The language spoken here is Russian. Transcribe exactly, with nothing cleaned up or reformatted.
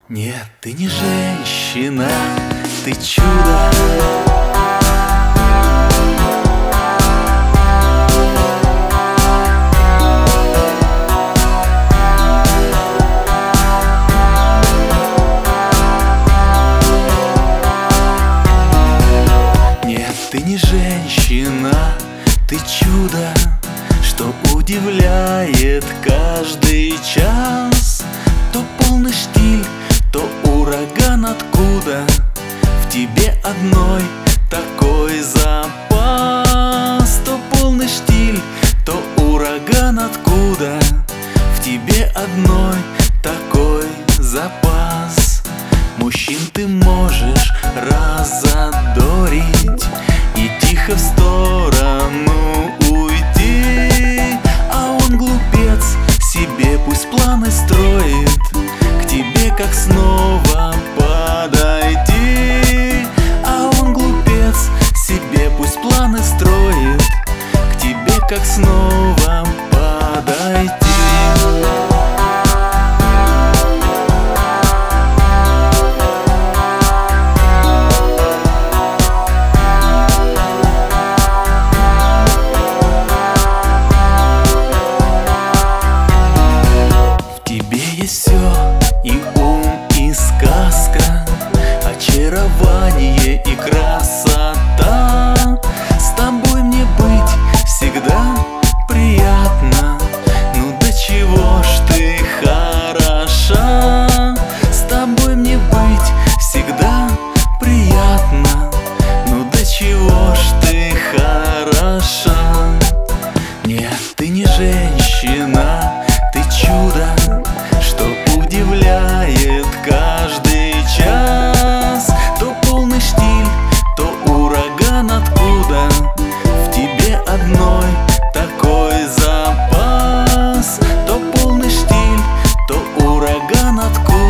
Нет, ты не женщина, ты чудо. Нет, ты не женщина, ты чудо, что удивляет каждый час. То полный штиль, то ураган откуда, в тебе одной такой запас. То полный штиль, то ураган откуда, в тебе одной такой запас. Мужчин ты можешь разодорить и тихо в сторону уйти, а он глупец, себе пусть планы строит, к тебе как снова подойти. А он глупец, себе пусть планы строит, к тебе как снова подойти. Все, и ум, и сказка, очарование и красота. С тобой мне быть всегда приятно, ну до чего ж ты хороша. С тобой мне быть всегда приятно, ну до чего ж ты хороша. Нет, ты не женщина, ты чудо, удивляет каждый час. То полный штиль, то ураган откуда, в тебе одной такой запас. То полный штиль, то ураган откуда,